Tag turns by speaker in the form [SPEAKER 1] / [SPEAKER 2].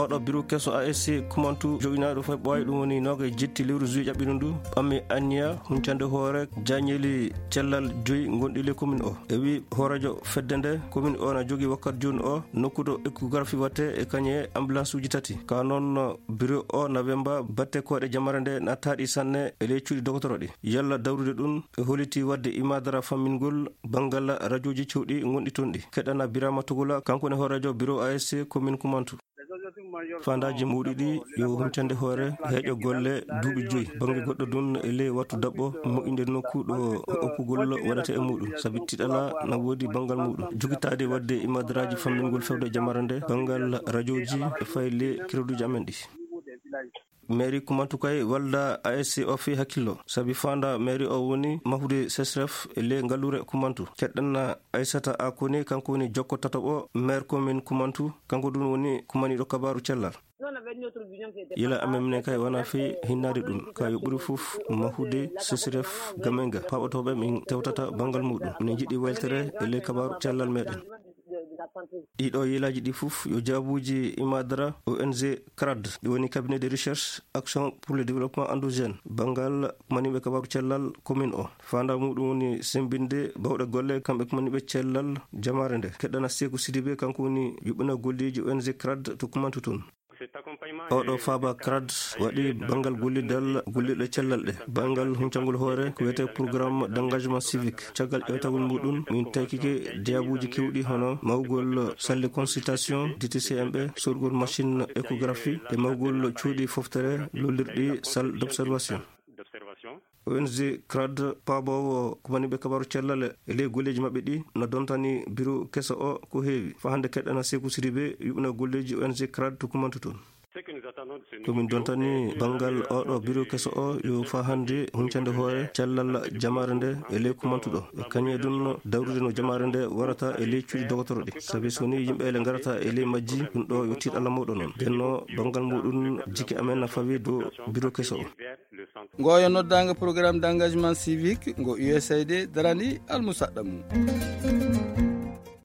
[SPEAKER 1] oɗo bureau kesso ASC kumantu joguinaɗo fay ɓoy ɗum woni noga jetti lewru juillet ƴaɓɓino ndu ɓammi anniya huncande hoore jañeli cellal joyi gonɗi commune o e wi horadio fedde nde commune o na jogui wakkati joni o nokkudo échographie watte e kañe ambulance uji tati ka noon bureau o na wemba batte koɗe jamare nde na taɗi sanne e ley cuuɗi docteur ɗi yalla dawrude ɗum e holiti wadde imadara fammingol banggal radio ji cewɗi gonɗi toon ɗi keɗana Birama Togola kankone horadio bureau ASC commune Kumantu. Fandaji muɗi ɗi yo huncande hoore heeƴo golle duuɓi 5 bangi goɗɗo dun e ley wattu dabɓo moƴƴinde nokku ɗo oppugol waɗata e muɗum saabi tiɗala na woodi bangal muɗum jogitade wadde imadaraji fammingol fewde jamare nde bangal radio ji e fayle créduji amen ɗi. mairie Kumantu kay walda ASC o fi hakkillo sabi fanda mairie o woni mahude sesref e le ngallure Kumantu keɗɗanna Aissata Akoni kanko woni jokko tataɓo maire commune Kumantu kanko dun woni kumaniɗo kabaru cellal yila amemne kay wana fi hinnade ɗum ka yo ɓuri fof mahude sesref gamenga paɓatoɓe min tewtata bangal muɗum ne jiɗi weltere e le kabaru cellal meɗen ɗiɗo yilaji ɗi fof yo jaabuji imadara ONG CRAD ɗi woni cabinet de recherche action pour le développement endogène bangal maniɓe kabaru cellal commune o fanda muɗum woni sembinde bawɗe golle kamɓe maniɓe cellal jamare nde keɗɗana Sekou Sidibé kanko woni yuɓɓina golleji ONG CRAD to Kumantu toon oɗo faaba CRAD waɗi bangal gollidal gollirɗe cellal ɗe bangal huncangol hoore ko wiyete programme d' engagement civique caggal ƴewtagol muɗum min taykike diabuji kewɗi hono mawgol salle consultation DTCMɓe sorgol machine échographie e mawgol cuuɗi foftere lollirɗi salle d' observation. ONG CRAD paabowo ko maniɓe kabaru cellal e ley golleji maɓɓe ɗi no dontani bureau kesso o ko heewi fa hande keɗɗana Sekou Sidibé yuɓɓina golleji ONG CRAD to Kumantu toon komin dontani bangal oɗo bureau kesso o yo fa hande huncande hoore cellal jamare nde e ley Kumantu ɗo e kañum e ɗum dawrude no jamare nde warata e ley cuuɗi docteur ɗi saabi so ni yimɓele garata e ley majji ɗum ɗo yo tiiɗalla mawɗo noon denno bangal muɗum jikki amen na fawi do bureau kesso o.
[SPEAKER 2] ngoyo noddanga programme d' engagement civique ngo USAID darani almusaɗɗa mum.